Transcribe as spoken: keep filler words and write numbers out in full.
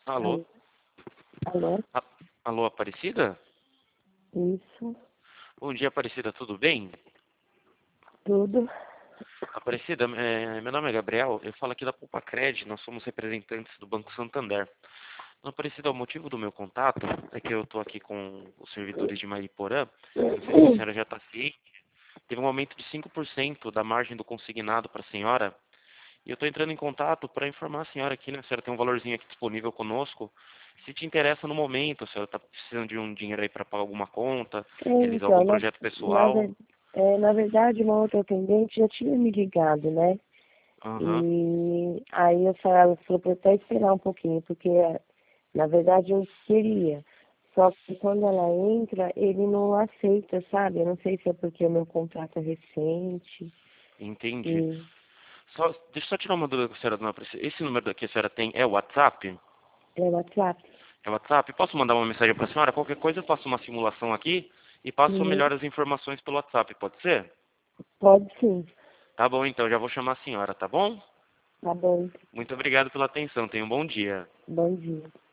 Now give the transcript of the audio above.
Alô? Alô? Alô? A- Alô, Aparecida? Isso, Bom dia, Aparecida, tudo bem? tudo. Aparecida, é, meu nome é Gabriel, eu falo aqui da Poupa Cred, nós somos representantes do Banco Santander. Então, Aparecida, o motivo do meu contato é que eu estou aqui com os servidores de Mariporã, eu não sei se a senhora já está ciente, teve um aumento de cinco por cento da margem do consignado para a senhora, e eu estou entrando em contato para informar a senhora aqui, né, a senhora tem um valorzinho aqui disponível conosco, se te interessa no momento, a senhora está precisando de um dinheiro aí para pagar alguma conta, realizar algum Então, na, projeto na, pessoal. ver- é, na verdade, uma outra atendente já tinha me ligado, né? Aham. E aí eu falei, ela falou para até esperar um pouquinho, porque na verdade eu queria. Só que quando ela entra, ele não aceita, sabe? Eu não sei se é porque o meu contrato é recente. Entendi. E Só, deixa eu só tirar uma dúvida com a senhora, dona Priscila. Esse número que a senhora tem é o WhatsApp? é WhatsApp. É o WhatsApp? Posso mandar uma mensagem para a senhora? Qualquer coisa eu faço uma simulação aqui e passo Uhum. melhor as informações pelo WhatsApp, pode ser? Pode sim. Tá bom, então, já vou chamar a senhora, tá bom? Tá bom. Muito obrigado pela atenção, tenha um bom dia. Bom dia.